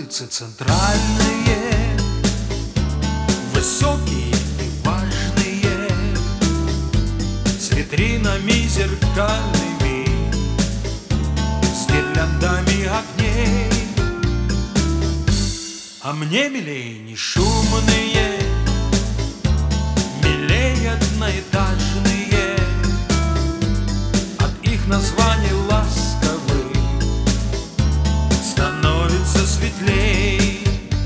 улицы центральные, высокие и важные, с витринами зеркальными, с гирляндами огней. А мне милей не шумные, милей одноэтажные, от их названий ласковых становится светлей.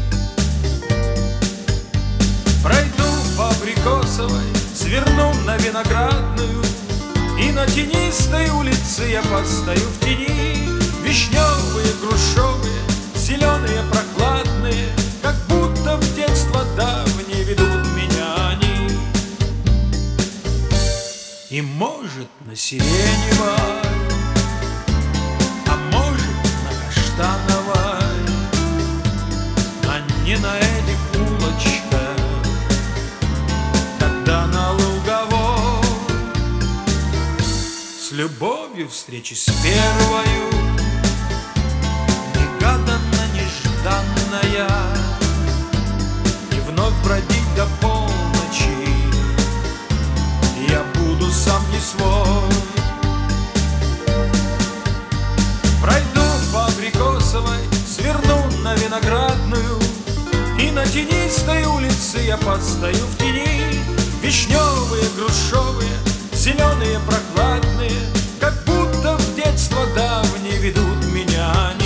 Пройду по Абрикосовой, сверну на Виноградную, и на тенистой улице я постою в тени. Вишневые, грушевые, зеленые, прохладные, как будто в детство давнее ведут меня они. И может на Сиреневой, а может на Каштановой, а не на этих улочках, тогда на Луговой. С любовью встречи с первою, негаданно, нежданная, и вновь бродить до полночи я буду сам не свой. Пройду по Абрикосовой, сверну на Виноградную, и на тенистой улице я постою в тени. Вишневые, грушевые, зеленые, прохладные, как будто в детство давнее ведут меня они.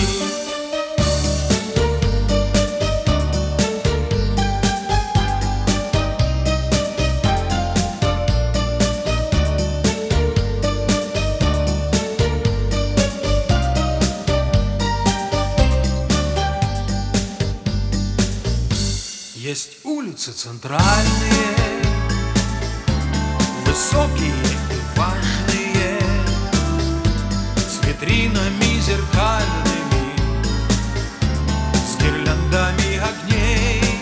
Есть улицы центральные, высокие и важные, с витринами зеркальными, с гирляндами огней.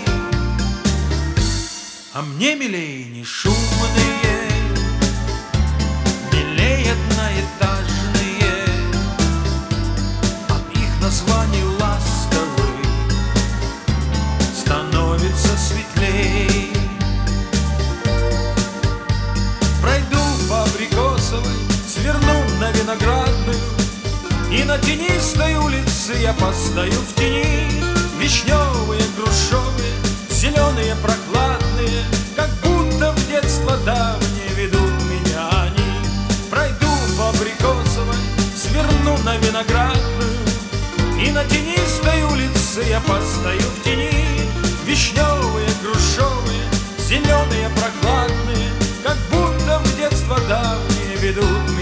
А мне милей не шумные, милей одноэтажные, от их названий ласковых становится светлей. Пройду по Абрикосовой, сверну на Виноградную, и на тенистой улице я постою в тени. Вишневые, грушевые, зеленые, прохладные, как будто в детство давнее ведут меня они. Пройду по Абрикосовой, сверну на Виноградную, и на тенистой улице я постою в тени. Вишневые, грушевые, зеленые, прохладные, как будто в детство давнее ведут